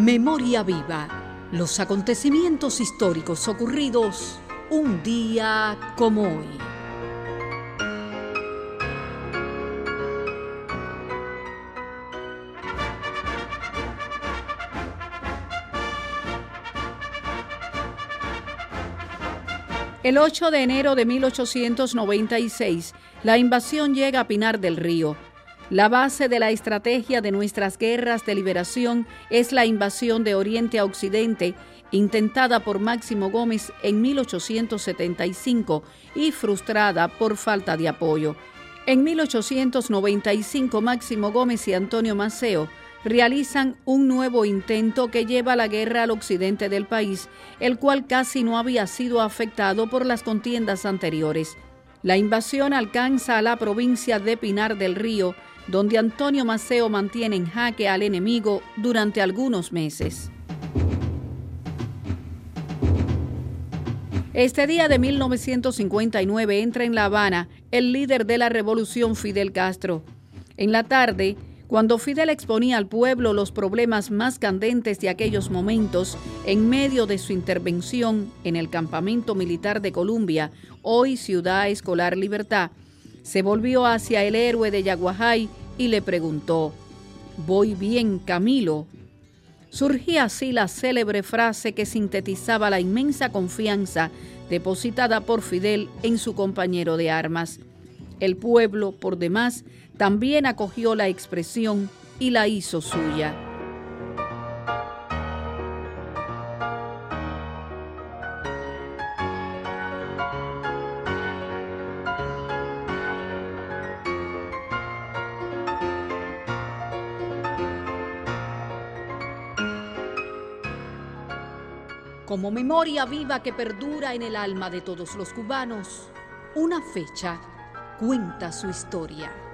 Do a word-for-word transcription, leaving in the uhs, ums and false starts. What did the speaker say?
Memoria viva. Los acontecimientos históricos ocurridos un día como hoy. El ocho de enero de mil ochocientos noventa y seis, la invasión llega a Pinar del Río. La base de la estrategia de nuestras guerras de liberación es la invasión de Oriente a Occidente, intentada por Máximo Gómez en mil ochocientos setenta y cinco y frustrada por falta de apoyo. En mil ochocientos noventa y cinco, Máximo Gómez y Antonio Maceo realizan un nuevo intento que lleva la guerra al occidente del país, el cual casi no había sido afectado por las contiendas anteriores. La invasión alcanza a la provincia de Pinar del Río, donde Antonio Maceo mantiene en jaque al enemigo durante algunos meses. Este día de mil novecientos cincuenta y nueve entra en La Habana el líder de la revolución, Fidel Castro. En la tarde, cuando Fidel exponía al pueblo los problemas más candentes de aquellos momentos, en medio de su intervención en el campamento militar de Columbia, hoy Ciudad Escolar Libertad, se volvió hacia el héroe de Yaguajay y le preguntó: «¿Voy bien, Camilo?». Surgía así la célebre frase que sintetizaba la inmensa confianza depositada por Fidel en su compañero de armas. El pueblo, por demás, también acogió la expresión y la hizo suya. Como memoria viva que perdura en el alma de todos los cubanos, una fecha cuenta su historia.